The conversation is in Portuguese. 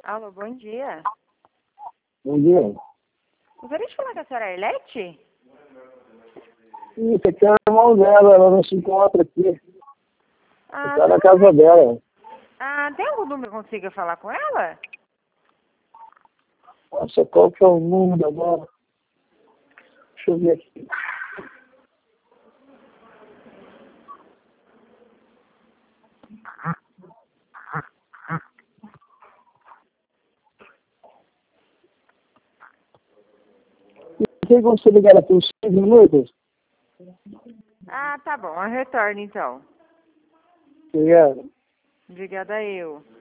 Alô, bom dia. Bom dia. Gostaria de falar com a senhora Arlete? Isso aqui é o irmão dela, ela não se encontra aqui. Ah, Está na casa dela. tem algum número que eu consiga falar com ela? Nossa, qual que é o número agora? Deixa eu ver aqui. Tem como você ligar aqui uns 5 minutos? Ah, tá bom. Eu retorno então. Obrigado. Obrigada eu.